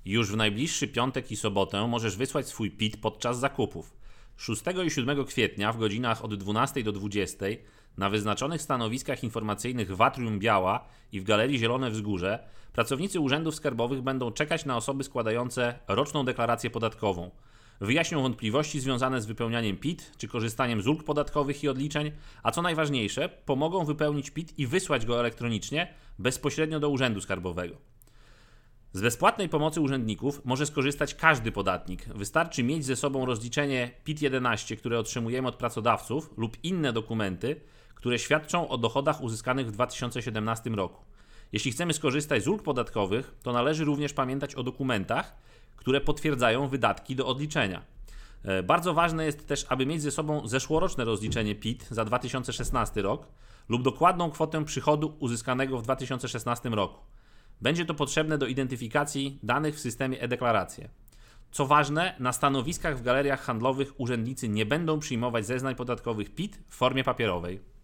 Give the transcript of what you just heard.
Już w najbliższy piątek i sobotę możesz wysłać swój PIT podczas zakupów. 6 i 7 kwietnia w godzinach od 12 do 20 na wyznaczonych stanowiskach informacyjnych w Atrium Biała i w Galerii Zielone Wzgórze pracownicy urzędów skarbowych będą czekać na osoby składające roczną deklarację podatkową. Wyjaśnią wątpliwości związane z wypełnianiem PIT czy korzystaniem z ulg podatkowych i odliczeń, a co najważniejsze, pomogą wypełnić PIT i wysłać go elektronicznie bezpośrednio do urzędu skarbowego. Z bezpłatnej pomocy urzędników może skorzystać każdy podatnik. Wystarczy mieć ze sobą rozliczenie PIT-11, które otrzymujemy od pracodawców, lub inne dokumenty, które świadczą o dochodach uzyskanych w 2017 roku. Jeśli chcemy skorzystać z ulg podatkowych, to należy również pamiętać o dokumentach, które potwierdzają wydatki do odliczenia. Bardzo ważne jest też, aby mieć ze sobą zeszłoroczne rozliczenie PIT za 2016 rok lub dokładną kwotę przychodu uzyskanego w 2016 roku. Będzie to potrzebne do identyfikacji danych w systemie e-deklaracje. Co ważne, na stanowiskach w galeriach handlowych urzędnicy nie będą przyjmować zeznań podatkowych PIT w formie papierowej.